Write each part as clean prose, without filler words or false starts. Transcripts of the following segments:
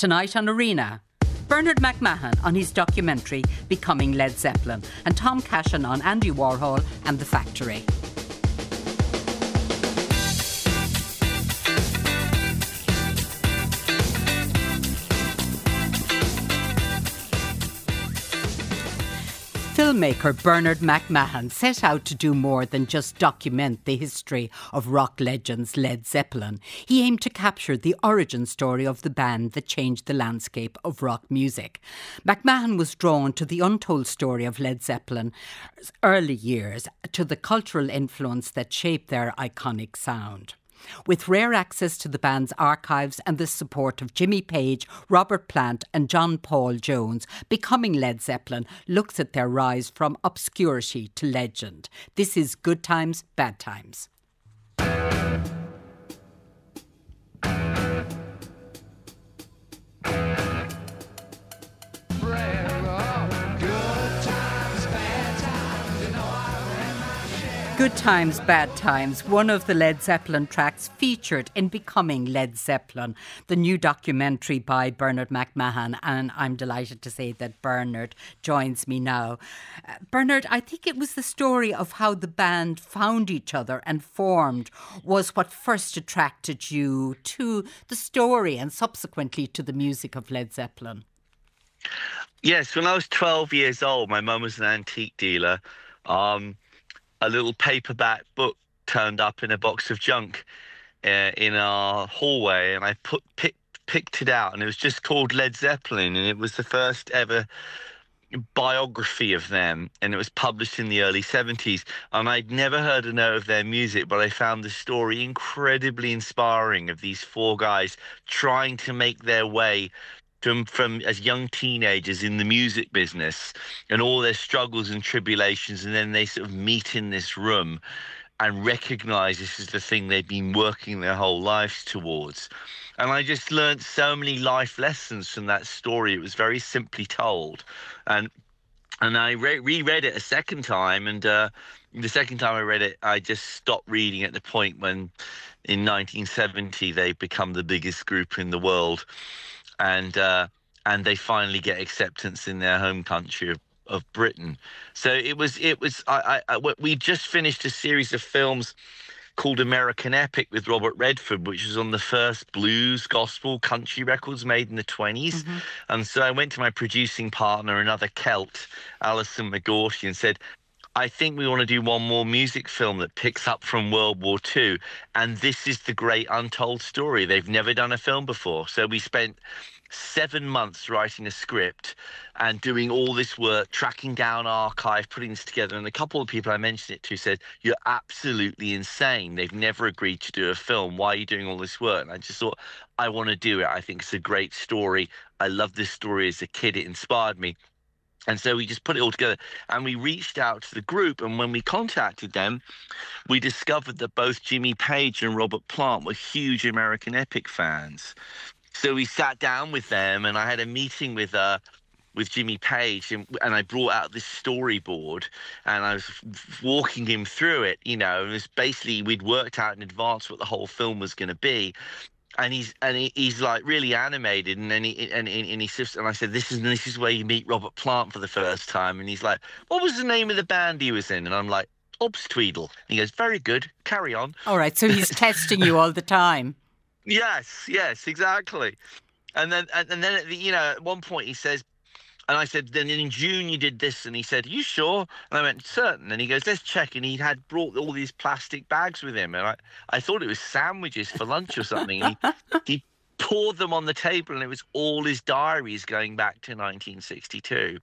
Tonight on Arena, Bernard McMahon on his documentary Becoming Led Zeppelin, and Tom Cashin on Andy Warhol and The Factory. Filmmaker Bernard McMahon set out to do more than just document the history of rock legends Led Zeppelin. He aimed to capture the origin story of the band that changed the landscape of rock music. McMahon was drawn to the untold story of Led Zeppelin's early years, to the cultural influence that shaped their iconic sound. With rare access to the band's archives and the support of Jimmy Page, Robert Plant and John Paul Jones, Becoming Led Zeppelin looks at their rise from obscurity to legend. This is Good Times, Bad Times. Good Times, Bad Times, one of the Led Zeppelin tracks featured in Becoming Led Zeppelin, the new documentary by Bernard McMahon, and I'm delighted to say that Bernard joins me now. Bernard, I think it was the story of how the band found each other and formed was what first attracted you to the story and subsequently to the music of Led Zeppelin. Yes, when I was 12 years old, my mum was an antique dealer. A little paperback book turned up in a box of junk in our hallway, and I picked it out, and it was just called Led Zeppelin, and it was the first ever biography of them, and it was published in the early 70s, and I'd never heard a note of their music, but I found the story incredibly inspiring of these four guys trying to make their way from as young teenagers in the music business and all their struggles and tribulations, and then they sort of meet in this room and recognize this is the thing they've been working their whole lives towards. And I just learned so many life lessons from that story. It was very simply told. And I reread it a second time, and the second time I read it, I just stopped reading at the point when in 1970 they become the biggest group in the world. And they finally get acceptance in their home country of Britain. So we just finished a series of films called American Epic with Robert Redford, which was on the first blues, gospel, country records made in the 20s. Mm-hmm. And so I went to my producing partner, another Celt, Alison McGaughty, and said, I think we want to do one more music film that picks up from World War II. And this is the great untold story. They've never done a film before. So we spent 7 months writing a script and doing all this work, tracking down archive, putting this together. And a couple of people I mentioned it to said, you're absolutely insane. They've never agreed to do a film. Why are you doing all this work? And I just thought, I want to do it. I think it's a great story. I loved this story as a kid. It inspired me. And so we just put it all together and we reached out to the group. And when we contacted them, we discovered that both Jimmy Page and Robert Plant were huge American Epic fans. So we sat down with them, and I had a meeting with Jimmy Page, and I brought out this storyboard, and I was walking him through it. You know, it was basically we'd worked out in advance what the whole film was going to be. And he's like really animated, and then he says, and I said, this is where you meet Robert Plant for the first time, and he's like, what was the name of the band he was in? And I'm like, Obstweedle. And he goes, very good, carry on. All right, so he's testing you all the time. Yes, exactly. And then at one point he says, and I said, then in June you did this, and he said, are you sure? And I went, certain. And he goes, let's check. And he had brought all these plastic bags with him, and I thought it was sandwiches for lunch or something. He poured them on the table, and it was all his diaries going back to 1962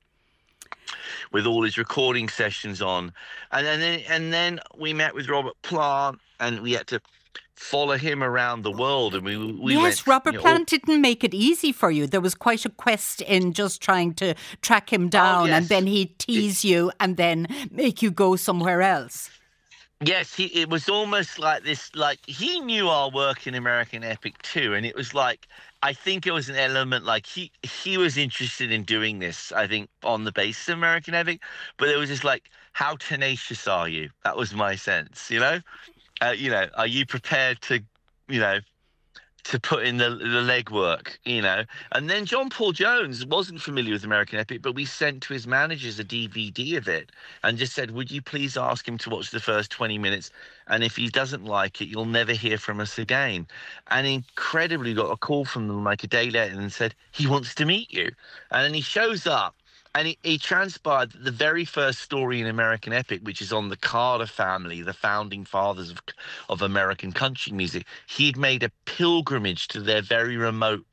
with all his recording sessions on. And then we met with Robert Plant, and we had to follow him around the world, and we yes, Robert Plant didn't make it easy for you. There was quite a quest in just trying to track him down, and then he'd tease you and then make you go somewhere else. Yes, it was almost like this, like he knew our work in American Epic too, and it was like, I think it was an element like he was interested in doing this, I think, on the basis of American Epic, but it was just like, how tenacious are you? That was my sense, you know, are you prepared to, to put in the legwork, you know. And then John Paul Jones wasn't familiar with American Epic, but we sent to his managers a DVD of it and just said, would you please ask him to watch the first 20 minutes? And if he doesn't like it, you'll never hear from us again. And incredibly got a call from them like a day later and said, he wants to meet you. And then he shows up. And he transpired that the very first story in American Epic, which is on the Carter family, the founding fathers of American country music, he'd made a pilgrimage to their very remote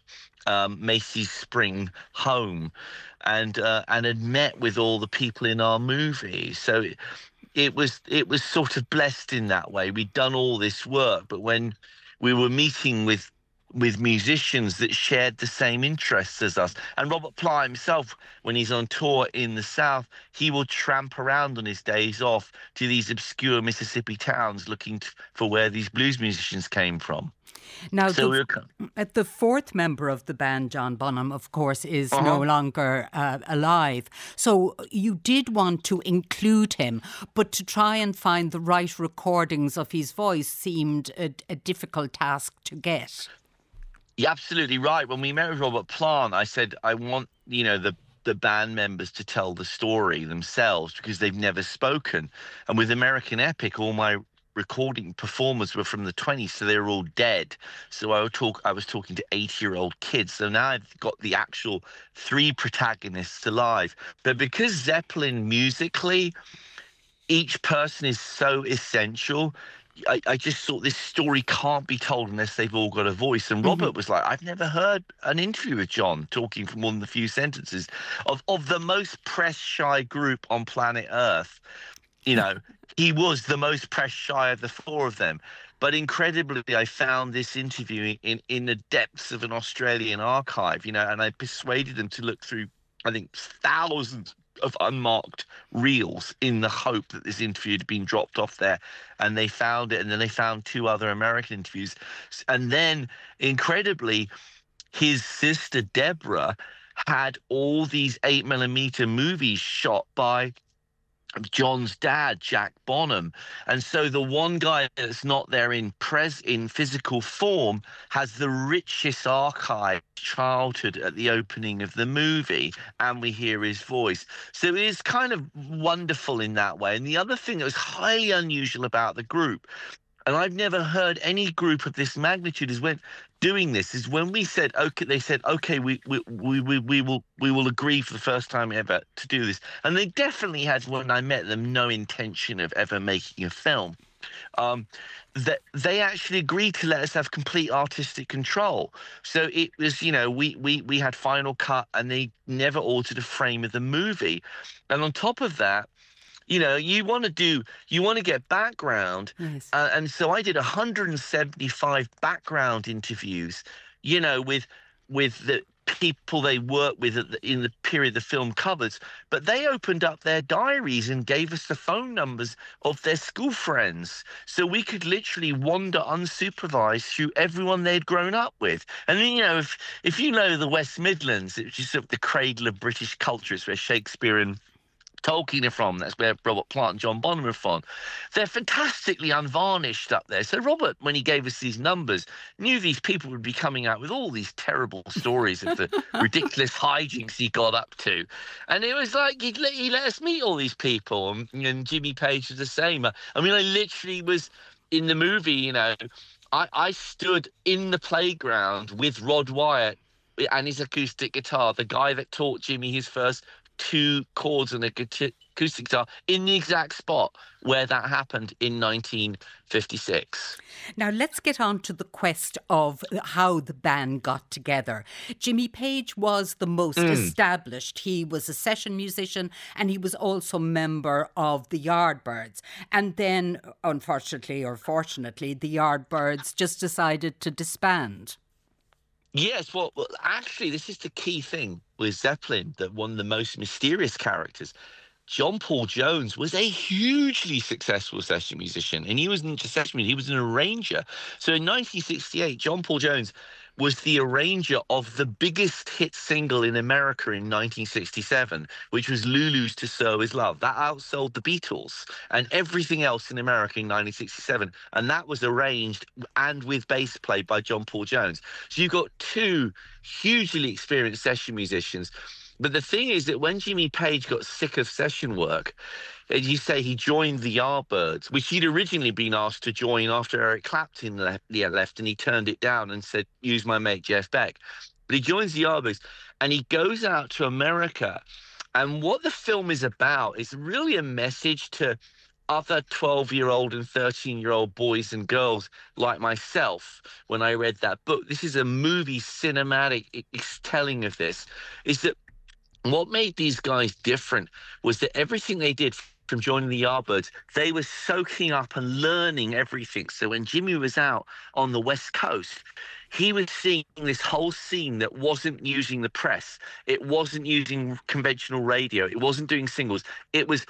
Macy's Spring home, and had met with all the people in our movie. So it was sort of blessed in that way. We'd done all this work, but when we were meeting with musicians that shared the same interests as us. And Robert Plant himself, when he's on tour in the South, he will tramp around on his days off to these obscure Mississippi towns looking for where these blues musicians came from. Now, the fourth member of the band, John Bonham, of course, is no longer alive. So you did want to include him, but to try and find the right recordings of his voice seemed a difficult task to get. You're absolutely right. When we met with Robert Plant, I said, I want, you know, the band members to tell the story themselves because they've never spoken. And with American Epic, all my recording performers were from the 20s, so they were all dead. So I was talking to 80-year-old kids. So now I've got the actual 3 protagonists alive. But because Zeppelin musically, each person is so essential, I just thought this story can't be told unless they've all got a voice. And Robert was like, I've never heard an interview with John talking for more than a few sentences of the most press-shy group on planet Earth. You know, he was the most press-shy of the 4 of them. But incredibly, I found this interview in the depths of an Australian archive, you know, and I persuaded them to look through, I think, thousands of unmarked reels in the hope that this interview had been dropped off there, and they found it. And then they found 2 other American interviews, and then incredibly his sister Deborah had all these 8mm movies shot by John's dad, Jack Bonham. And so the one guy that's not there in physical form has the richest archive childhood at the opening of the movie, and we hear his voice. So it is kind of wonderful in that way. And the other thing that was highly unusual about the group, and I've never heard any group of this magnitude, is when we said, okay, they said, okay, we will agree for the first time ever to do this. And they definitely had, when I met them, no intention of ever making a film. That they actually agreed to let us have complete artistic control. So it was, you know, we had final cut, and they never altered a frame of the movie. And on top of that, you know, you want to get background. Yes. And so I did 175 background interviews, you know, with the people they worked with in the period the film covers. But they opened up their diaries and gave us the phone numbers of their school friends. So we could literally wander unsupervised through everyone they'd grown up with. And then, you know, if you know the West Midlands, which is sort of the cradle of British culture, it's where Shakespeare and Tolkien are from, that's where Robert Plant and John Bonham are from. They're fantastically unvarnished up there. So Robert, when he gave us these numbers, knew these people would be coming out with all these terrible stories of the ridiculous hijinks he got up to. And it was like he let us meet all these people. And Jimmy Page was the same. I mean, I literally was in the movie, you know, I stood in the playground with Rod Wyatt and his acoustic guitar, the guy that taught Jimmy his first 2 chords on a acoustic guitar, in the exact spot where that happened in 1956. Now let's get on to the quest of how the band got together. Jimmy Page was the most established. He was a session musician, and he was also member of the Yardbirds. And then, unfortunately or fortunately, the Yardbirds just decided to disband. Yes, well, actually, this is the key thing with Zeppelin, that one of the most mysterious characters, John Paul Jones, was a hugely successful session musician, and he wasn't just a session musician, he was an arranger. So in 1968, John Paul Jones was the arranger of the biggest hit single in America in 1967, which was Lulu's To Serve Is Love. That outsold the Beatles and everything else in America in 1967. And that was arranged and with bass played by John Paul Jones. So you've got two hugely experienced session musicians. But the thing is that when Jimmy Page got sick of session work, as you say, he joined the Yardbirds, which he'd originally been asked to join after Eric Clapton left, and he turned it down and said, use my mate Jeff Beck. But he joins the Yardbirds, and he goes out to America. And what the film is about is really a message to other 12-year-old and 13-year-old boys and girls like myself when I read that book. This is a movie cinematic telling of this, is that what made these guys different was that everything they did from joining the Yardbirds, they were soaking up and learning everything. So when Jimmy was out on the West Coast, he was seeing this whole scene that wasn't using the press. It wasn't using conventional radio. It wasn't doing singles. It was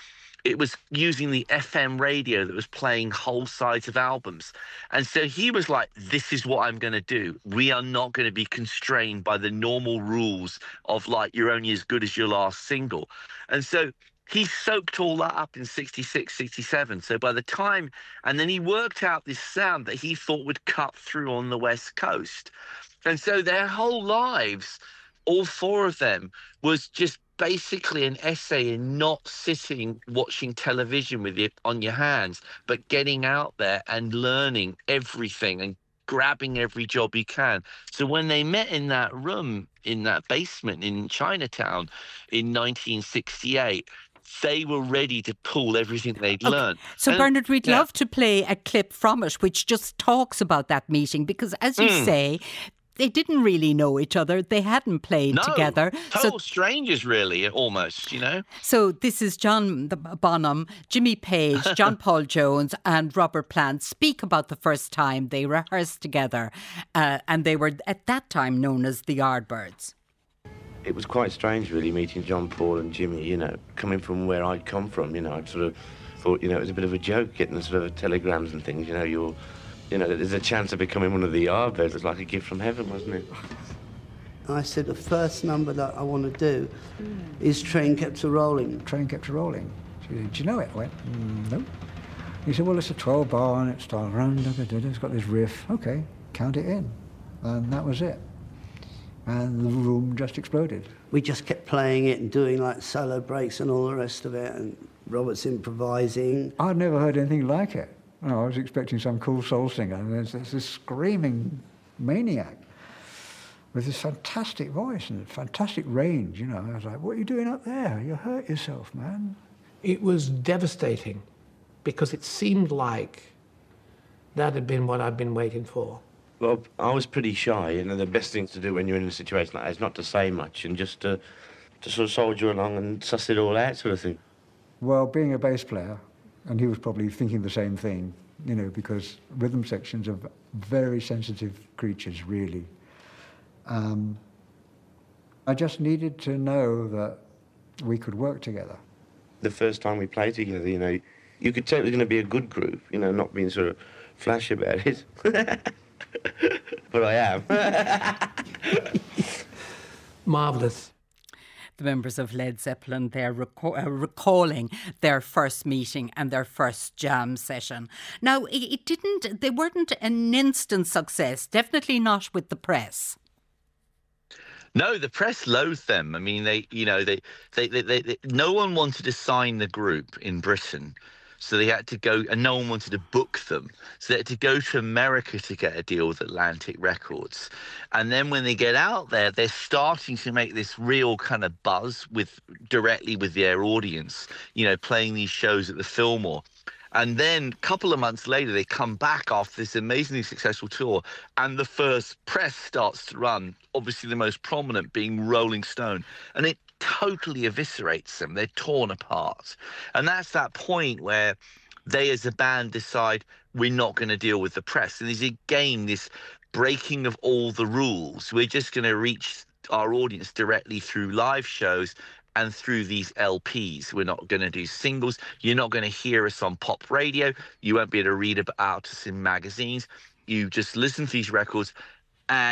using the FM radio that was playing whole sides of albums. And so he was like, this is what I'm going to do. We are not going to be constrained by the normal rules of like, you're only as good as your last single. And so he soaked all that up in 66, 67. So by the time, and then he worked out this sound that he thought would cut through on the West Coast. And so their whole lives, all four of them, was just basically an essay in not sitting watching television with it on your hands, but getting out there and learning everything and grabbing every job you can. So when they met in that room, in that basement in Chinatown in 1968, they were ready to pull everything they'd learned. So, Bernard, we'd love to play a clip from it, which just talks about that meeting, because as you say, they didn't really know each other. They hadn't played together. Total strangers, really, almost, you know. So this is John Bonham, Jimmy Page, John Paul Jones and Robert Plant speak about the first time they rehearsed together. And they were, at that time, known as the Yardbirds. It was quite strange, really, meeting John Paul and Jimmy, you know, coming from where I'd come from. You know, I sort of thought, you know, it was a bit of a joke getting the sort of telegrams and things, you know, there's a chance of becoming one of the Yardbirds. It's like a gift from heaven, wasn't it? I said, the first number that I want to do is Train Kept A-Rolling. Train Kept A-Rolling. She said, do you know it? I went, no. He said, well, it's a 12-bar and it starts round, it's got this riff. OK, count it in. And that was it. And the room just exploded. We just kept playing it and doing like solo breaks and all the rest of it, and Robert's improvising. I'd never heard anything like it. No, I was expecting some cool soul singer, and there's this screaming maniac with this fantastic voice and fantastic range, you know. I was like, what are you doing up there? You hurt yourself, man. It was devastating because it seemed like that had been what I'd been waiting for. Well, I was pretty shy, you know. The best thing to do when you're in a situation like that is not to say much and just to sort of soldier along and suss it all out, sort of thing. Well, being a bass player, and he was probably thinking the same thing, you know, because rhythm sections are very sensitive creatures, really. I just needed to know that we could work together. The first time we played together, you know, you could tell it was going to be a good group, you know, not being sort of flash about it. But I am. Marvellous. The members of Led Zeppelin, they're recalling their first meeting and their first jam session. Now, they weren't an instant success, definitely not with the press. No, the press loathed them. I mean, no one wanted to sign the group in Britain. So they had to go, and no one wanted to book them. So they had to go to America to get a deal with Atlantic Records. And then when they get out there, they're starting to make this real kind of buzz directly with their audience, you know, playing these shows at the Fillmore. And then a couple of months later, they come back after this amazingly successful tour, and the first press starts to run, obviously the most prominent being Rolling Stone. And it totally eviscerates them. They're torn apart. And that's that point where they as a band decide we're not going to deal with the press. And there's again this breaking of all the rules. We're just going to reach our audience directly through live shows and through these LPs. We're not going to do singles. You're not going to hear us on pop radio. You won't be able to read about us in magazines. You just listen to these records, and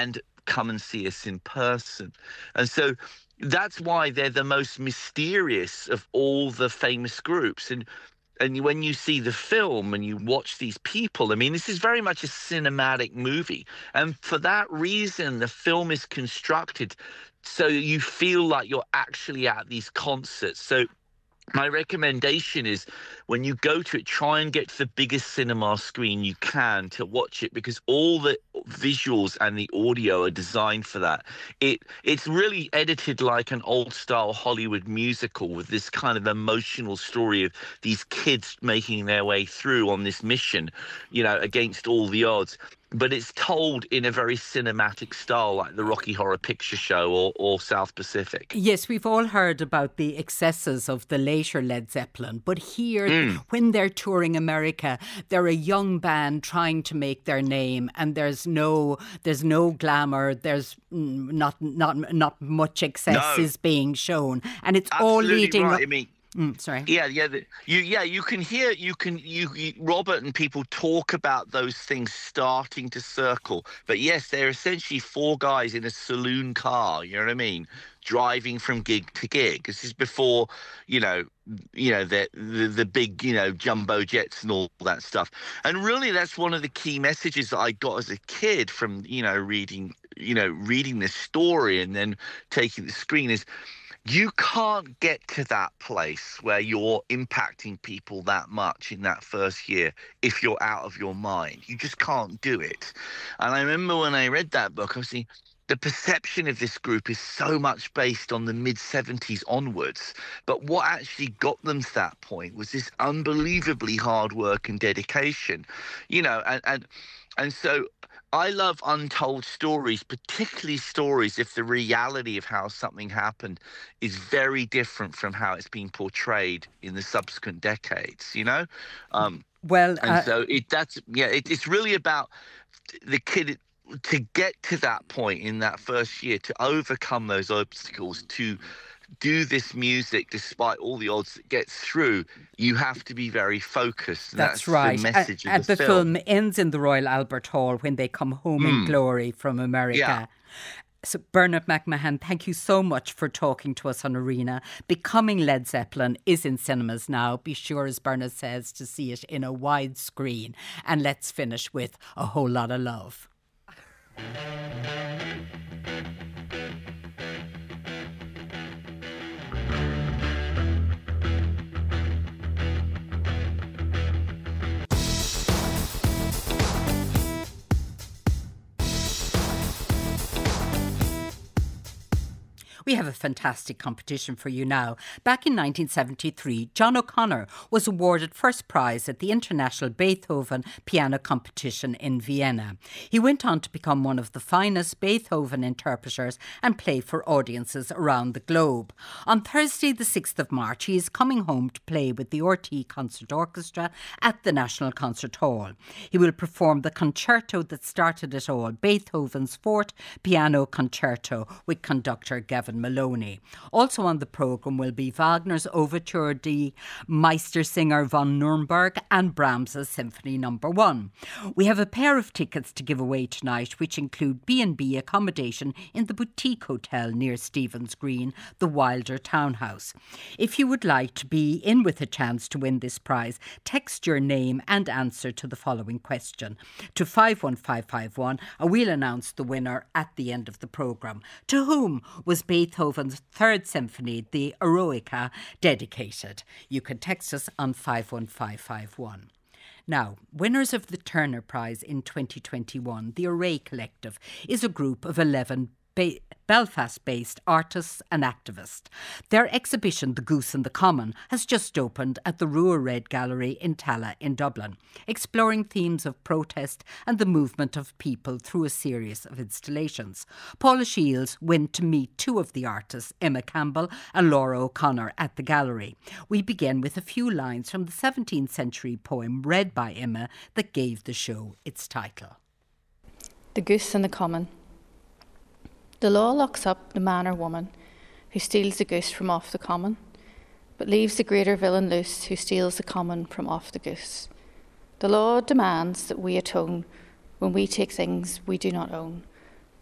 come and see us in person. And so that's why they're the most mysterious of all the famous groups. And when you see the film and you watch these people, I mean, this is very much a cinematic movie. And for that reason, the film is constructed so you feel like you're actually at these concerts. So my recommendation is when you go to it, try and get to the biggest cinema screen you can to watch it, because all the visuals and the audio are designed for that. It's really edited like an old style Hollywood musical with this kind of emotional story of these kids making their way through on this mission, against all the odds. But it's told in a very cinematic style, like the Rocky Horror Picture Show or South Pacific. Yes, we've all heard about the excesses of the later Led Zeppelin, but here, when they're touring America, they're a young band trying to make their name, and there's no glamour, there's not much excess is being shown, and it's Absolutely all leading right. up. I mean, sorry. You can hear Robert and people talk about those things starting to circle. But yes, they're essentially four guys in a saloon car. You know what I mean? Driving from gig to gig. This is before, the big, jumbo jets and all that stuff. And really, that's one of the key messages that I got as a kid from, reading this story and then taking the screen is, you can't get to that place where you're impacting people that much in that first year if you're out of your mind. You just can't do it. And I remember when I read that book, I was thinking, the perception of this group is so much based on the mid-70s onwards. But what actually got them to that point was this unbelievably hard work and dedication, and so I love untold stories, particularly stories if the reality of how something happened is very different from how it's been portrayed in the subsequent decades, So it's really about the kid to get to that point in that first year, to overcome those obstacles, to do this music despite all the odds that gets through. You have to be very focused. That's right. The message and of the film ends in the Royal Albert Hall when they come home in glory from America. Yeah. So Bernard McMahon, thank you so much for talking to us on Arena. Becoming Led Zeppelin is in cinemas now. Be sure, as Bernard says, to see it in a wide screen. And let's finish with A Whole Lot of Love. We have a fantastic competition for you now. Back in 1973, John O'Connor was awarded first prize at the International Beethoven Piano Competition in Vienna. He went on to become one of the finest Beethoven interpreters and play for audiences around the globe. On Thursday, the 6th of March, he is coming home to play with the RT Concert Orchestra at the National Concert Hall. He will perform the concerto that started it all, Beethoven's Fourth Piano Concerto, with conductor Gavin Maloney. Also on the programme will be Wagner's Overture Die Meistersinger von Nürnberg and Brahms's Symphony No. 1. We have a pair of tickets to give away tonight, which include B&B accommodation in the boutique hotel near Stephen's Green, the Wilder Townhouse. If you would like to be in with a chance to win this prize, text your name and answer to the following question to 51551, and we'll announce the winner at the end of the programme. To whom was Beethoven's Third Symphony, the Eroica, dedicated? You can text us on 51551. Now, winners of the Turner Prize in 2021, the Array Collective, is a group of 11 Belfast-based artists and activists. Their exhibition, The Goose and the Common, has just opened at the Rua Red Gallery in Tala in Dublin, exploring themes of protest and the movement of people through a series of installations. Paula Shields went to meet two of the artists, Emma Campbell and Laura O'Connor, at the gallery. We begin with a few lines from the 17th century poem read by Emma that gave the show its title. The Goose and the Common. The law locks up the man or woman who steals the goose from off the common, but leaves the greater villain loose who steals the common from off the goose. The law demands that we atone when we take things we do not own,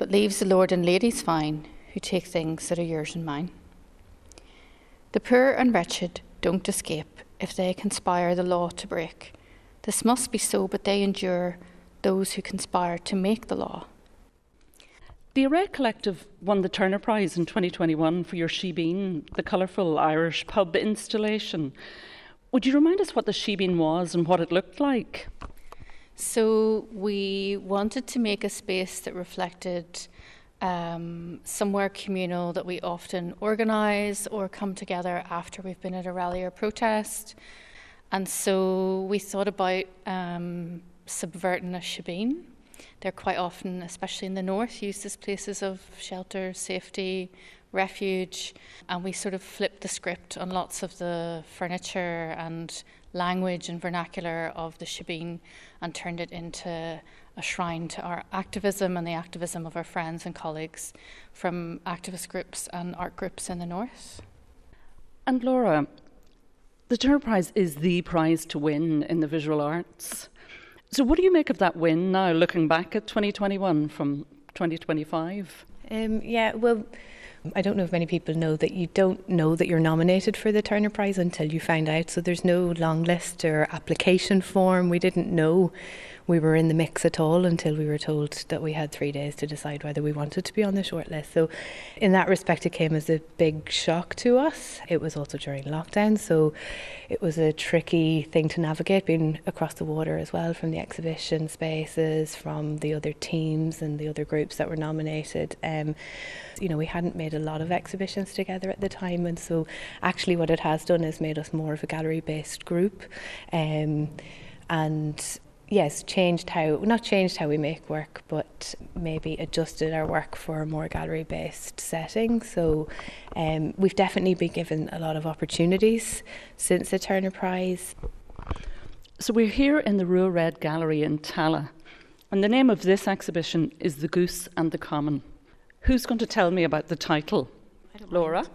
but leaves the lord and ladies fine, who take things that are yours and mine. The poor and wretched don't escape if they conspire the law to break. This must be so, but they endure those who conspire to make the law. The Array Collective won the Turner Prize in 2021 for your Shebeen, the colourful Irish pub installation. Would you remind us what the Shebeen was and what it looked like? So we wanted to make a space that reflected somewhere communal that we often organise or come together after we've been at a rally or protest. And so we thought about subverting a shebeen. They're quite often, especially in the north, used as places of shelter, safety, refuge. And we sort of flipped the script on lots of the furniture and language and vernacular of the shebeen and turned it into a shrine to our activism and the activism of our friends and colleagues from activist groups and art groups in the north. And Laura, the Turner Prize is the prize to win in the visual arts. So what do you make of that win now, looking back at 2021 from 2025? Well, I don't know if many people know that you don't know that you're nominated for the Turner Prize until you find out. So there's no long list or application form. We didn't know we were in the mix at all until we were told that we had 3 days to decide whether we wanted to be on the shortlist. So in that respect, it came as a big shock to us. It was also during lockdown, so it was a tricky thing to navigate, being across the water as well from the exhibition spaces, from the other teams and the other groups that were nominated. We hadn't made a lot of exhibitions together at the time, and so actually what it has done is made us more of a gallery-based group. And yes, not changed how we make work, but maybe adjusted our work for a more gallery-based setting. So we've definitely been given a lot of opportunities since the Turner Prize. So we're here in the Rua Red Gallery in Tallaght, and the name of this exhibition is The Goose and the Common. Who's going to tell me about the title? Laura?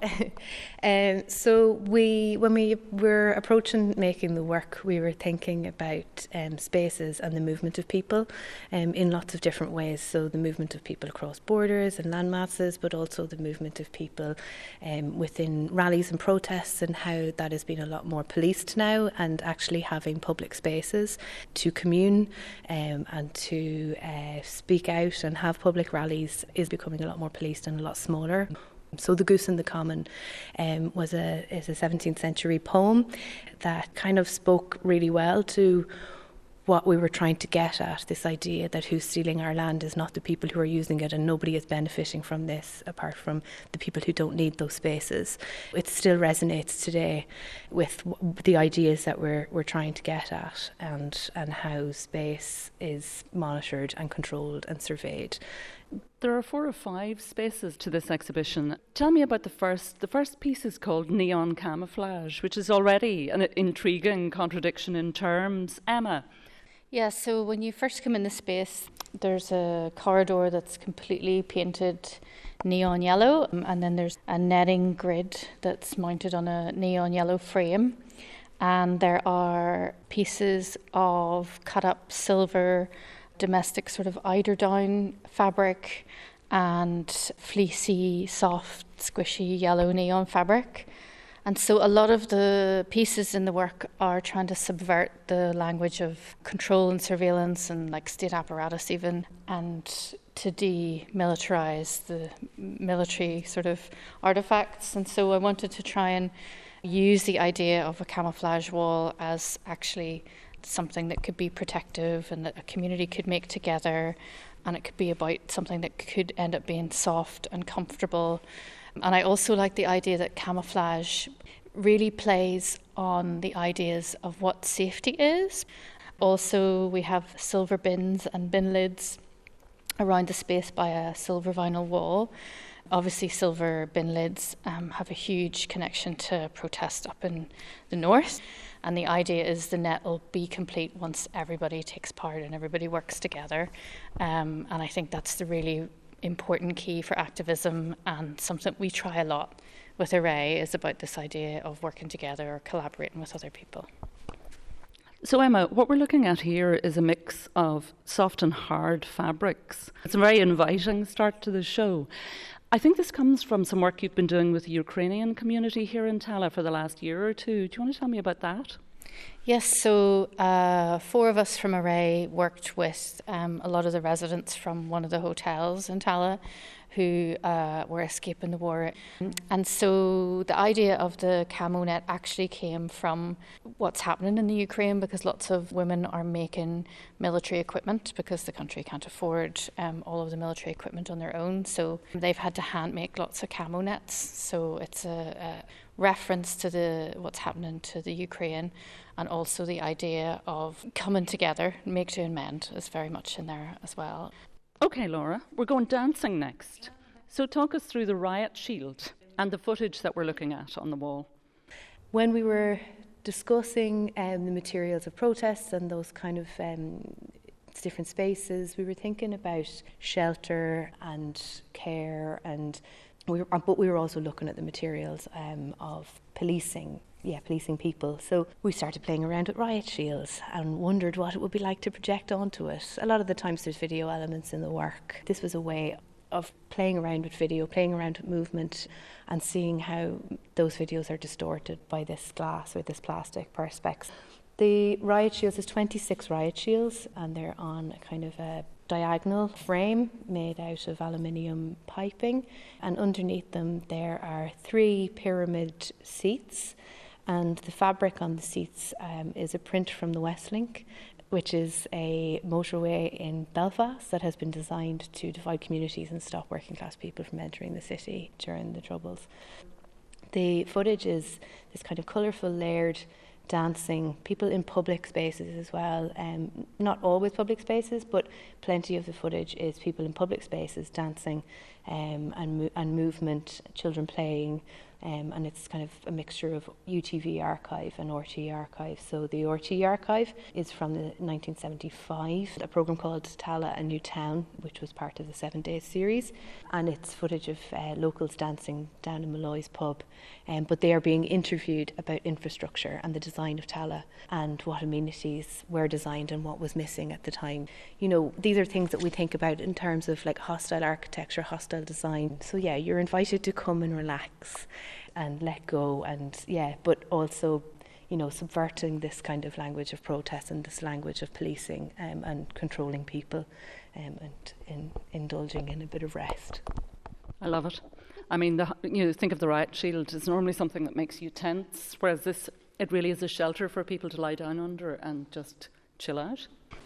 So when we were approaching making the work, we were thinking about spaces and the movement of people in lots of different ways. So the movement of people across borders and land masses, but also the movement of people within rallies and protests, and how that has been a lot more policed now, and actually having public spaces to commune and to speak out and have public rallies is becoming a lot more policed and a lot smaller. So The Goose and the Common is a 17th century poem that kind of spoke really well to what we were trying to get at, this idea that who's stealing our land is not the people who are using it, and nobody is benefiting from this apart from the people who don't need those spaces. It still resonates today with the ideas that we're trying to get at, and how space is monitored and controlled and surveyed. There are 4 or 5 spaces to this exhibition. Tell me about the first. The first piece is called Neon Camouflage, which is already an intriguing contradiction in terms. Emma? Yeah, so when you first come in the space, there's a corridor that's completely painted neon yellow, and then there's a netting grid that's mounted on a neon yellow frame. And there are pieces of cut up silver domestic sort of eiderdown fabric and fleecy, soft, squishy yellow neon fabric. And so a lot of the pieces in the work are trying to subvert the language of control and surveillance and like state apparatus even, and to demilitarize the military sort of artifacts. And so I wanted to try and use the idea of a camouflage wall as actually something that could be protective and that a community could make together, and it could be about something that could end up being soft and comfortable. And I also like the idea that camouflage really plays on the ideas of what safety is. Also, we have silver bins and bin lids around the space by a silver vinyl wall. Obviously, silver bin lids have a huge connection to protest up in the north. And the idea is the net will be complete once everybody takes part and everybody works together. And I think that's the really important key for activism, and something we try a lot with Array is about this idea of working together or collaborating with other people. So Emma, what we're looking at here is a mix of soft and hard fabrics. It's a very inviting start to the show. I think this comes from some work you've been doing with the Ukrainian community here in Tallaght for the last year or two. Do you want to tell me about that? Yes, so 4 of us from Array worked with a lot of the residents from one of the hotels in Tallaght who were escaping the war. And so the idea of the camo net actually came from what's happening in the Ukraine, because lots of women are making military equipment because the country can't afford all of the military equipment on their own. So they've had to hand make lots of camo nets. So it's a reference to what's happening to the Ukraine, and also the idea of coming together, make, do and mend is very much in there as well. Okay, Laura, we're going dancing next. So talk us through the riot shield and the footage that we're looking at on the wall. When we were discussing the materials of protests and those kind of different spaces, we were thinking about shelter and care, but we were also looking at the materials of policing people. So we started playing around with riot shields and wondered what it would be like to project onto it. A lot of the times there's video elements in the work. This was a way of playing around with video, playing around with movement, and seeing how those videos are distorted by this glass or this plastic perspex. The riot shields, there's 26 riot shields, and they're on a kind of a diagonal frame made out of aluminium piping, and underneath them there are 3 pyramid seats. And the fabric on the seats is a print from the Westlink, which is a motorway in Belfast that has been designed to divide communities and stop working class people from entering the city during the Troubles. The footage is this kind of colourful, layered dancing, people in public spaces as well. Not always public spaces, but plenty of the footage is people in public spaces dancing and movement, children playing. And it's kind of a mixture of UTV archive and RT archive. So the RT archive is from the 1975, a programme called Tallaght, a New Town, which was part of the 7 Days series. And it's footage of locals dancing down in Malloy's pub. But they are being interviewed about infrastructure and the design of Tallaght and what amenities were designed and what was missing at the time. You know, these are things that we think about in terms of like hostile architecture, hostile design. So yeah, you're invited to come and relax and let go, and but also, you know, subverting this kind of language of protest and this language of policing and controlling people and indulging in a bit of rest. I love it. I mean, think of the riot shield. It's normally something that makes you tense, whereas this, it really is a shelter for people to lie down under and just chill out.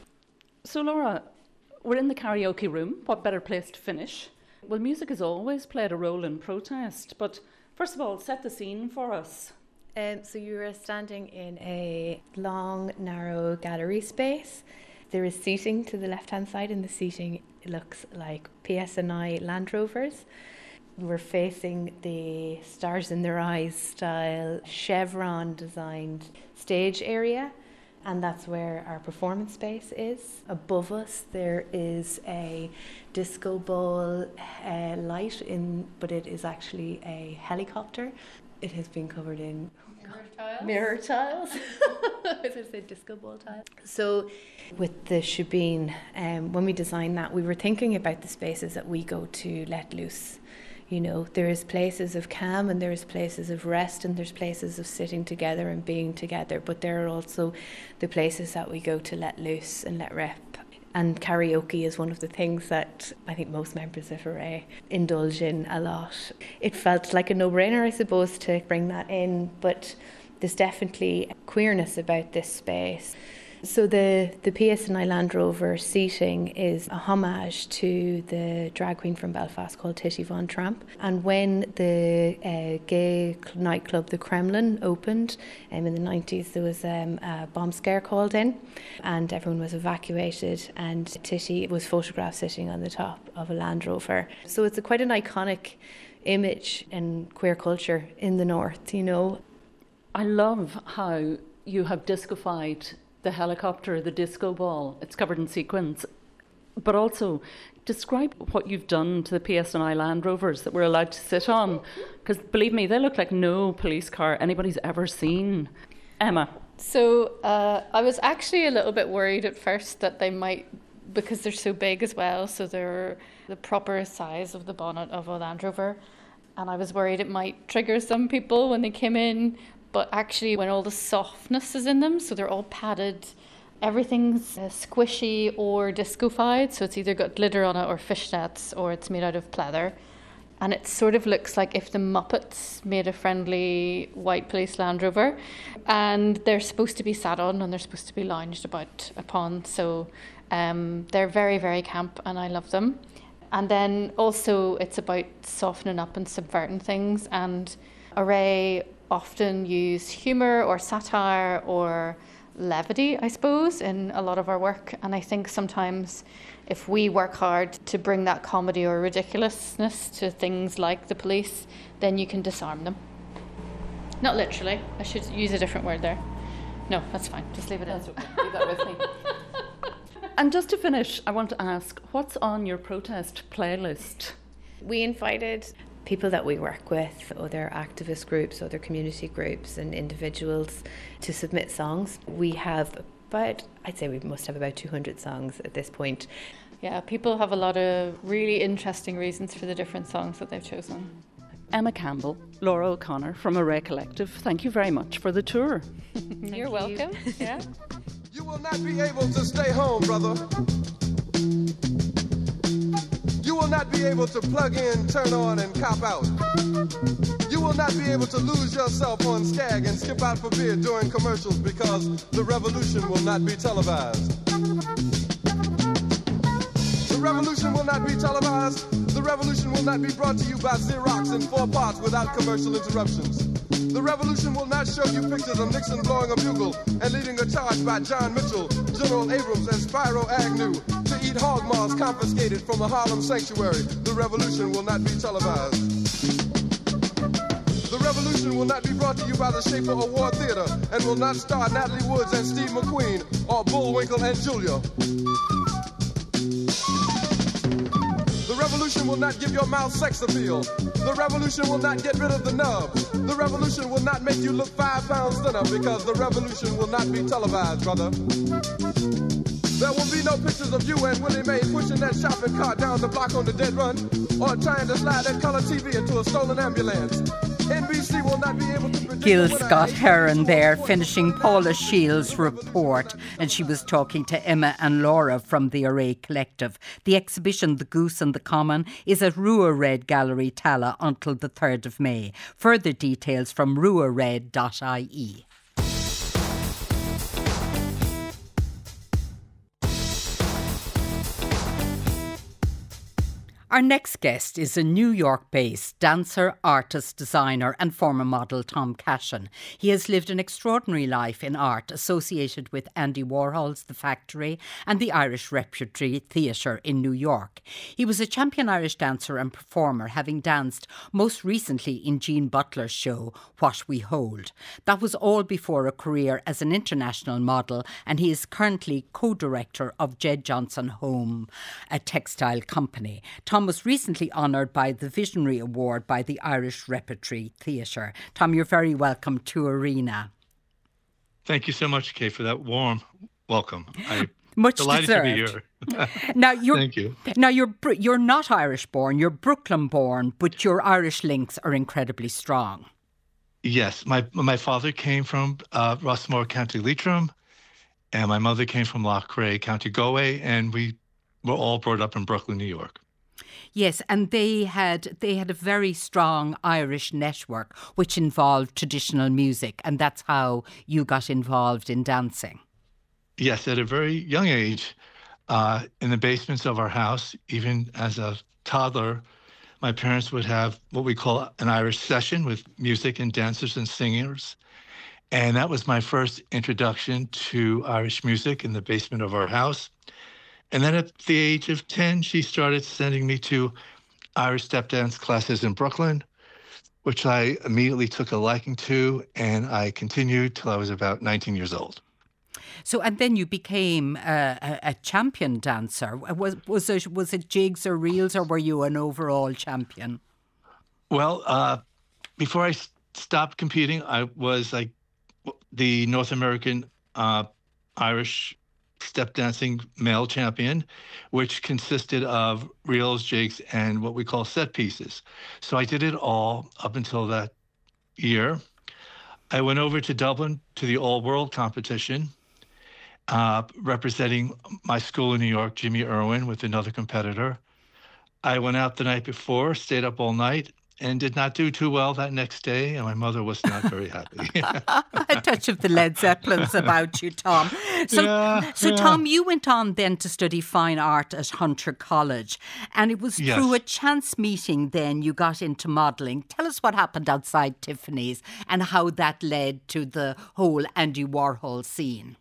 So Laura, we're in the karaoke room. What better place to finish? Well, music has always played a role in protest, but first of all, set the scene for us. So you are standing in a long, narrow gallery space. There is seating to the left-hand side, and the seating looks like PSNI Land Rovers. We're facing the Stars in Their Eyes style chevron-designed stage area, and that's where our performance space is. Above us there is a disco ball light, but it is actually a helicopter. It has been covered in mirror tiles. I was going to say disco ball tiles. So with the shebeen, when we designed that, we were thinking about the spaces that we go to let loose. You know, there is places of calm and there is places of rest and there's places of sitting together and being together, but there are also the places that we go to let loose and let rip. And karaoke is one of the things that I think most members of Array indulge in a lot. It felt like a no-brainer, I suppose, to bring that in, but there's definitely queerness about this space. So the PSNI Land Rover seating is a homage to the drag queen from Belfast called Titty Von Tramp. And when the gay nightclub, the Kremlin, opened in the 90s, there was a bomb scare called in and everyone was evacuated, and Titty was photographed sitting on the top of a Land Rover. So it's quite an iconic image in queer culture in the North, you know. I love how you have discofied the helicopter, the disco ball. It's covered in sequins. But also, describe what you've done to the PSNI Land Rovers that we're allowed to sit on. Because believe me, they look like no police car anybody's ever seen. Emma. So I was actually a little bit worried at first that they might, because they're so big as well, so they're the proper size of the bonnet of a Land Rover, and I was worried it might trigger some people when they came in, but actually when all the softness is in them, so they're all padded, everything's squishy or disco-fied, so it's either got glitter on it or fishnets, or it's made out of pleather. And it sort of looks like if the Muppets made a friendly white police Land Rover. And they're supposed to be sat on and they're supposed to be lounged about upon. So they're very, very camp and I love them. And then also it's about softening up and subverting things. And Array often use humour or satire or levity, I suppose, in a lot of our work. And I think sometimes if we work hard to bring that comedy or ridiculousness to things like the police, then you can disarm them. Not literally. I should use a different word there. No, that's fine. Just leave it in. That's okay. Leave that with me. And just to finish, I want to ask, what's on your protest playlist? We invited people that we work with, other activist groups, other community groups and individuals to submit songs. We have I'd say we must have about 200 songs at this point. Yeah, people have a lot of really interesting reasons for the different songs that they've chosen. Emma Campbell, Laura O'Connor from Array Collective, thank you very much for the tour. You're welcome. Yeah. You will not be able to stay home, brother. You will not be able to plug in, turn on, and cop out. You will not be able to lose yourself on Skag and skip out for beer during commercials because the revolution will not be televised. The revolution will not be televised. The revolution will not be brought to you by Xerox in 4 parts without commercial interruptions. The revolution will not show you pictures of Nixon blowing a bugle and leading a charge by John Mitchell, General Abrams, and Spyro Agnew to eat hog maws confiscated from a Harlem sanctuary. The revolution will not be televised. The revolution will not be brought to you by the Schaefer Award Theater and will not star Natalie Woods and Steve McQueen or Bullwinkle and Julia. The revolution will not give your mouth sex appeal. The revolution will not get rid of the nub. The revolution will not make you look 5 pounds thinner because the revolution will not be televised, brother. There will be no pictures of you and Willie Mae pushing that shopping cart down the block on the dead run or trying to slide that color TV into a stolen ambulance. NBC will not be able to predict... Gil Scott Heron there finishing Paula Shields' report, and she was talking to Emma and Laura from the Array Collective. The exhibition The Goose and the Common is at Rua Red Gallery Tala until the 3rd of May. Further details from ruared.ie. Our next guest is a New York-based dancer, artist, designer and former model Tom Cashin. He has lived an extraordinary life in art associated with Andy Warhol's The Factory and the Irish Repertory Theatre in New York. He was a champion Irish dancer and performer, having danced most recently in Jean Butler's show What We Hold. That was all before a career as an international model, and he is currently co-director of Jed Johnson Home, a textile company. Tom was recently honoured by the Visionary Award by the Irish Repertory Theatre. Tom, you're very welcome to Arena. Thank you so much, Kay, for that warm welcome. I'm much delighted deserved. to be here. Now, Thank you. Now, you're not Irish-born, you're Brooklyn-born, but your Irish links are incredibly strong. Yes, my father came from Rossmore, County Leitrim, and my mother came from Loughrea, County Galway, and we were all brought up in Brooklyn, New York. Yes, and they had a very strong Irish network which involved traditional music, and that's how you got involved in dancing. Yes, at a very young age, in the basements of our house, even as a toddler, my parents would have what we call an Irish session with music and dancers and singers. And that was my first introduction to Irish music in the basement of our house. And then at the age of 10, she started sending me to Irish step dance classes in Brooklyn, which I immediately took a liking to, and I continued till I was about 19 years old. So, and then you became a champion dancer. Was it jigs or reels, or were you an overall champion? Well, before I stopped competing, I was like the North American Irish step dancing male champion, which consisted of reels, jigs, and what we call set pieces. So I did it all up until that year. I went over to Dublin to the all-world competition, representing my school in New York, Jimmy Irwin, with another competitor. I went out the night before, stayed up all night, and did not do too well that next day, and my mother was not very happy. A touch of the Led Zeppelins about you, Tom. So Tom, you went on then to study fine art at Hunter College, and it was through a chance meeting then you got into modelling. Tell us what happened outside Tiffany's and how that led to the whole Andy Warhol scene.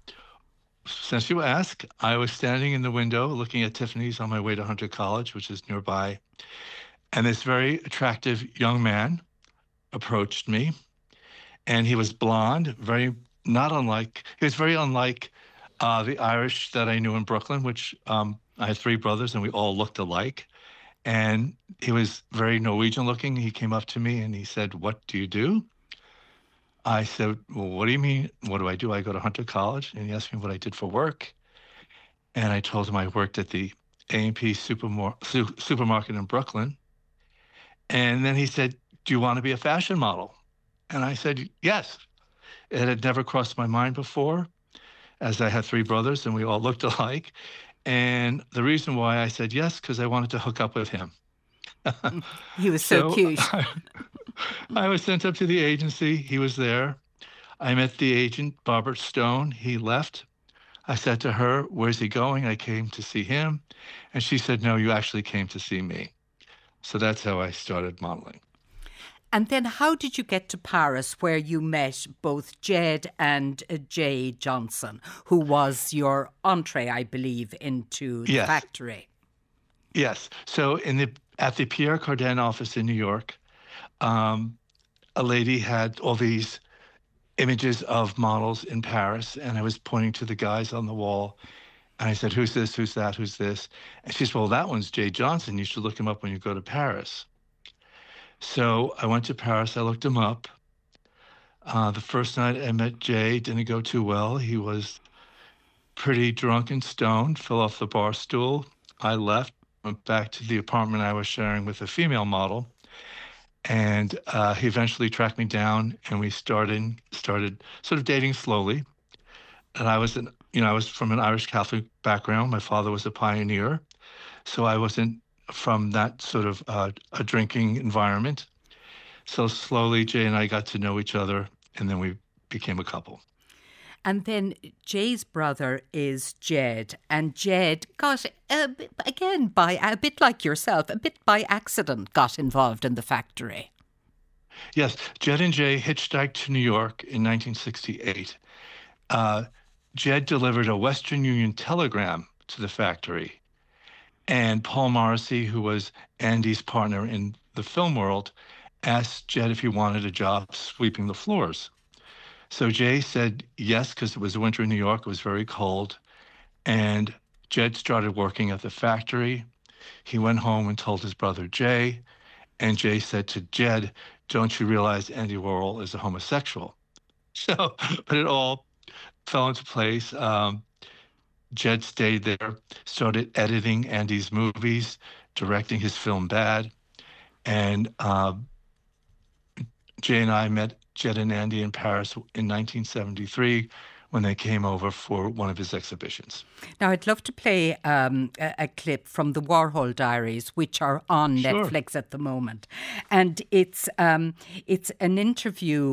Since you ask, I was standing in the window looking at Tiffany's on my way to Hunter College, which is nearby. And this very attractive young man approached me, and he was blonde, he was very unlike the Irish that I knew in Brooklyn, which I had 3 brothers and we all looked alike. And he was very Norwegian looking. He came up to me and he said, "What do you do?" I said, "Well, what do you mean? What do? I go to Hunter College." And he asked me what I did for work. And I told him I worked at the A&P supermarket in Brooklyn. And then he said, "Do you want to be a fashion model?" And I said, yes. It had never crossed my mind before, as I had 3 brothers and we all looked alike. And the reason why I said yes, because I wanted to hook up with him. He was so cute. I was sent up to the agency. He was there. I met the agent, Barbara Stone. He left. I said to her, "Where's he going?" I came to see him. And she said, "No, you actually came to see me." So that's how I started modeling. And then how did you get to Paris, where you met both Jed and Jay Johnson, who was your entree, I believe, into the factory? Yes. So at the Pierre Cardin office in New York, a lady had all these images of models in Paris, and I was pointing to the guys on the wall. And I said, "Who's this? Who's that? Who's this?" And she said, "Well, that one's Jay Johnson. You should look him up when you go to Paris." So I went to Paris. I looked him up. The first night I met Jay, didn't go too well. He was pretty drunk and stoned, fell off the bar stool. I left, went back to the apartment I was sharing with a female model. And he eventually tracked me down, and we started sort of dating slowly. And I was from an Irish Catholic background. My father was a pioneer, so I wasn't from that sort of a drinking environment. So slowly, Jay and I got to know each other, and then we became a couple. And then Jay's brother is Jed, and Jed got, again, by a bit like yourself, a bit by accident, got involved in the factory. Yes, Jed and Jay hitchhiked to New York in 1968. Jed delivered a Western Union telegram to the factory, and Paul Morrissey, who was Andy's partner in the film world, asked Jed if he wanted a job sweeping the floors. So Jay said yes, because it was winter in New York. It was very cold. And Jed started working at the factory. He went home and told his brother Jay. And Jay said to Jed, "Don't you realize Andy Warhol is a homosexual?" So, but it all fell into place. Jed stayed there, started editing Andy's movies, directing his film Bad. And Jay and I met Jed and Andy in Paris in 1973 when they came over for one of his exhibitions. Now, I'd love to play a clip from the Warhol Diaries, which are on Netflix at the moment. And it's an interview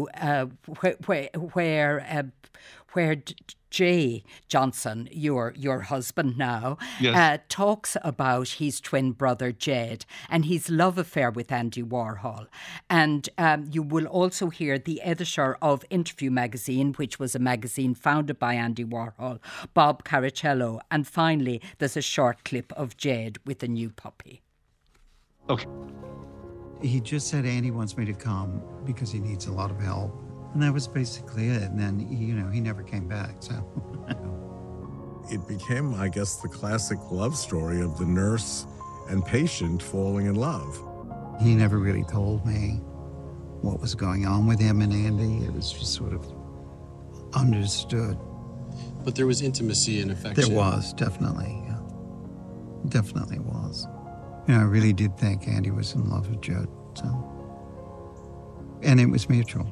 where Jay Johnson, your husband now, talks about his twin brother Jed and his love affair with Andy Warhol. And you will also hear the editor of Interview magazine, which was a magazine founded by Andy Warhol, Bob Caracello. And finally, there's a short clip of Jed with a new puppy. Okay. He just said Andy wants me to come because he needs a lot of help. And that was basically it. And then, he never came back, so. It became, I guess, the classic love story of the nurse and patient falling in love. He never really told me what was going on with him and Andy. It was just sort of understood. But there was intimacy and affection. There was, definitely, yeah. Definitely was. You know, I really did think Andy was in love with Judd, so. And it was mutual.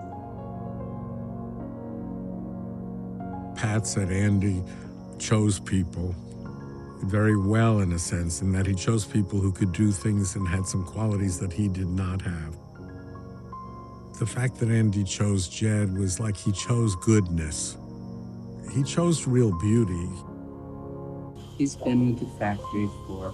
Pat said Andy chose people very well, in a sense, in that he chose people who could do things and had some qualities that he did not have. The fact that Andy chose Jed was like he chose goodness. He chose real beauty. He's been with the factory for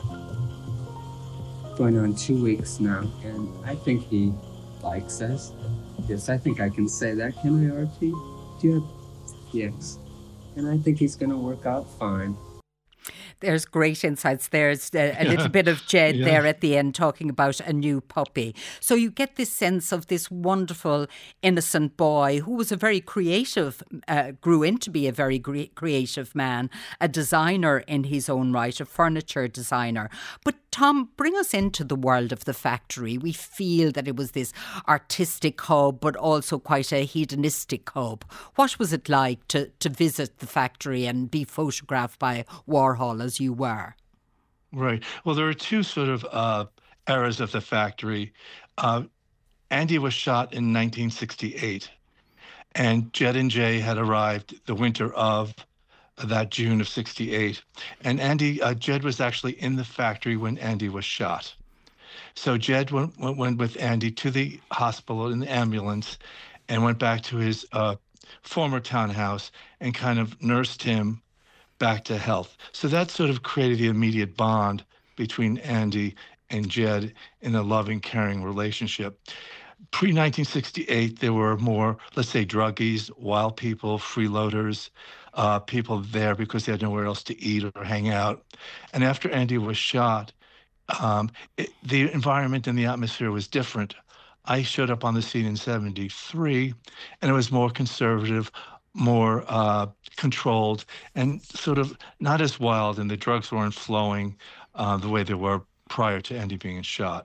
going on 2 weeks now, and I think he likes us. Yes, I think I can say that. Can I, RP? Do you have... Yes. And I think he's going to work out fine. There's great insights. There's a little bit of Jed there at the end talking about a new puppy. So you get this sense of this wonderful, innocent boy who was a very creative, grew into be a very creative man, a designer in his own right, a furniture designer. But Tom, bring us into the world of the factory. We feel that it was this artistic hub, but also quite a hedonistic hub. What was it like to visit the factory and be photographed by Warhol as you were? Right. Well, there are two sort of eras of the factory. Andy was shot in 1968, and Jed and Jay had arrived the winter of that June of 68. And Jed was actually in the factory when Andy was shot. So Jed went with Andy to the hospital in the ambulance and went back to his former townhouse and kind of nursed him back to health. So that sort of created the immediate bond between Andy and Jed in a loving, caring relationship. Pre-1968, there were more, let's say, druggies, wild people, freeloaders, people there because they had nowhere else to eat or hang out. And after Andy was shot, the environment and the atmosphere was different. I showed up on the scene in 73, and it was more conservative, more controlled, and sort of not as wild, and the drugs weren't flowing the way they were prior to Andy being shot.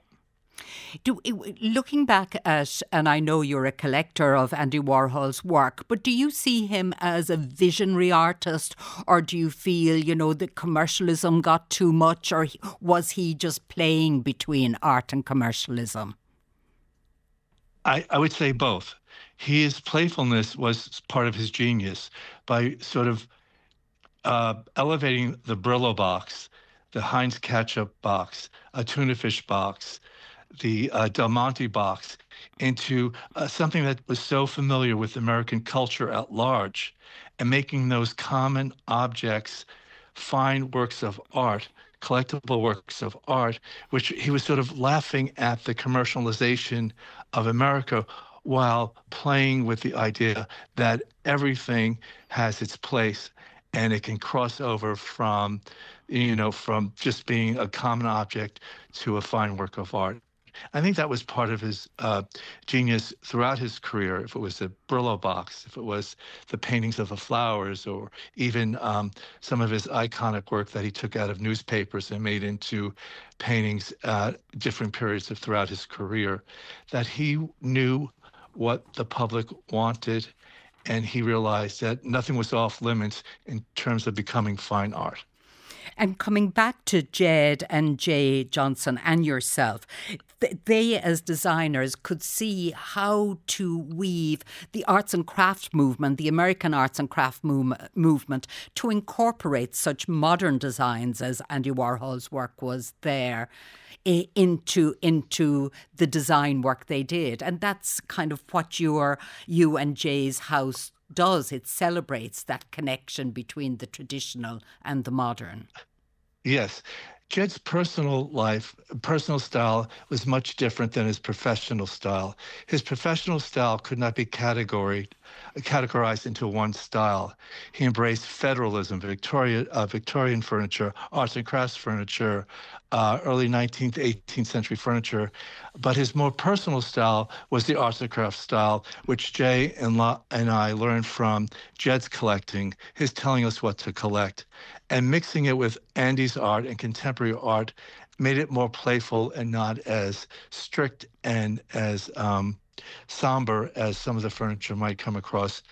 Looking back at, and I know you're a collector of Andy Warhol's work, but do you see him as a visionary artist, or do you feel, that commercialism got too much, or was he just playing between art and commercialism? I would say both. His playfulness was part of his genius by sort of elevating the Brillo box, the Heinz ketchup box, a tuna fish box, the Del Monte box, into something that was so familiar with American culture at large, and making those common objects fine works of art, collectible works of art, which he was sort of laughing at the commercialization of America while playing with the idea that everything has its place and it can cross over from just being a common object to a fine work of art. I think that was part of his genius throughout his career, if it was the Brillo box, if it was the paintings of the flowers, or even some of his iconic work that he took out of newspapers and made into paintings at different periods throughout his career, that he knew what the public wanted, and he realized that nothing was off limits in terms of becoming fine art. And coming back to Jed and Jay Johnson and yourself, they as designers could see how to weave the arts and craft movement, the American arts and craft movement, to incorporate such modern designs as Andy Warhol's work was there into the design work they did. And that's kind of what you and Jay's house does. It celebrates that connection between the traditional and the modern. Yes. Jed's personal style was much different than his professional style. His professional style could not be categorized into one style. He embraced federalism, Victorian furniture, arts and crafts furniture, early 19th, 18th century furniture. But his more personal style was the arts and crafts style, which Jay and I learned from Jed's collecting, his telling us what to collect. And mixing it with Andy's art and contemporary art made it more playful and not as strict and as somber as some of the furniture might come across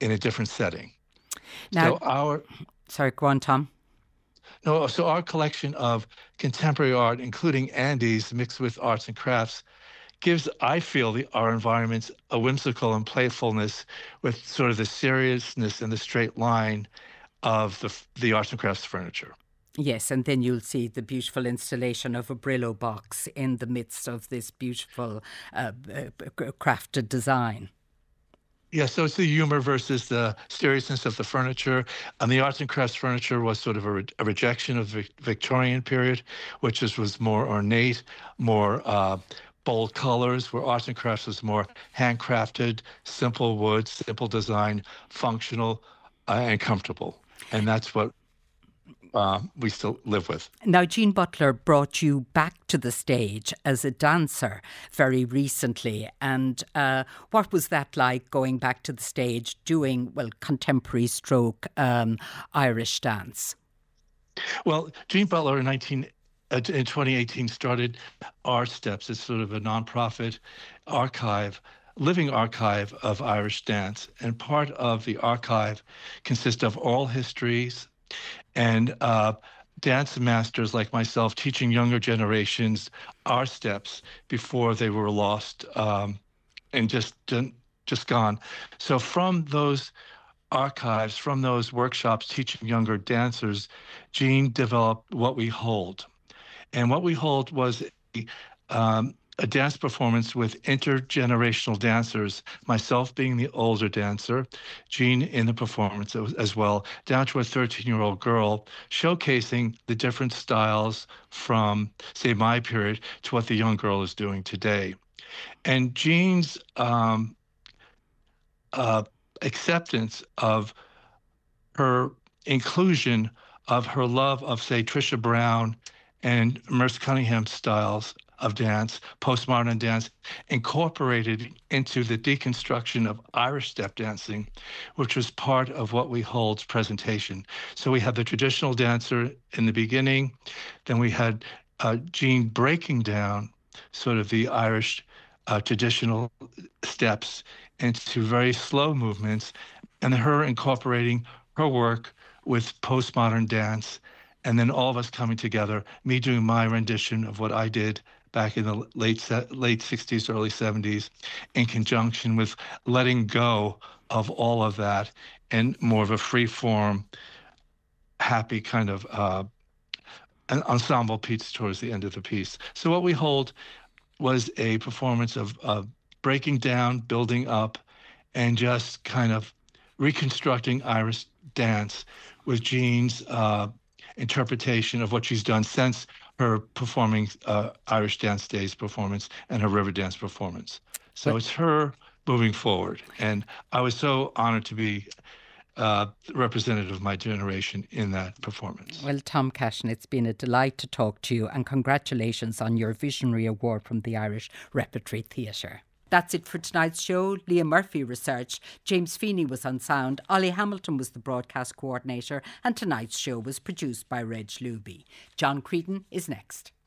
in a different setting. Now, So sorry, go on, Tom. No, so our collection of contemporary art, including Andy's mixed with arts and crafts, gives, I feel, our environments a whimsical and playfulness with sort of the seriousness and the straight line of the arts and crafts furniture. Yes, and then you'll see the beautiful installation of a Brillo box in the midst of this beautiful crafted design. Yeah, so it's the humor versus the seriousness of the furniture. And the arts and crafts furniture was sort of a rejection of the Victorian period, which was more ornate, more bold colors, where arts and crafts was more handcrafted, simple wood, simple design, functional, and comfortable. And that's what we still live with. Now, Jean Butler brought you back to the stage as a dancer very recently. And what was that like, going back to the stage, doing, well, contemporary stroke Irish dance? Well, Jean Butler in 2018 started Art Steps. It's sort of a nonprofit archive, living archive of Irish dance. And part of the archive consists of oral histories and dance masters like myself teaching younger generations our steps before they were lost and just gone. So from those archives, from those workshops teaching younger dancers, Jean developed What We Hold. And What We Hold was a dance performance with intergenerational dancers, myself being the older dancer, Jean in the performance as well, down to a 13-year-old girl, showcasing the different styles from, say, my period to what the young girl is doing today. And Jean's acceptance of her inclusion of her love of, say, Trisha Brown and Merce Cunningham styles of dance, postmodern dance, incorporated into the deconstruction of Irish step dancing, which was part of What We Hold's presentation. So we had the traditional dancer in the beginning, then we had Jean breaking down sort of the Irish traditional steps into very slow movements, and her incorporating her work with postmodern dance, and then all of us coming together, me doing my rendition of what I did back in the late 60s, early 70s, in conjunction with letting go of all of that and more of a free-form, happy kind of an ensemble piece towards the end of the piece. So What We Hold was a performance of breaking down, building up, and just kind of reconstructing Irish dance with Jean's interpretation of what she's done since her performing Irish Dance Days performance and her Riverdance performance. So it's her moving forward. And I was so honored to be representative of my generation in that performance. Well, Tom Cashin, it's been a delight to talk to you, and congratulations on your Visionary Award from the Irish Repertory Theatre. That's it for tonight's show. Leah Murphy researched, James Feeney was on sound, Ollie Hamilton was the broadcast coordinator, and tonight's show was produced by Reg Luby. John Creedon is next.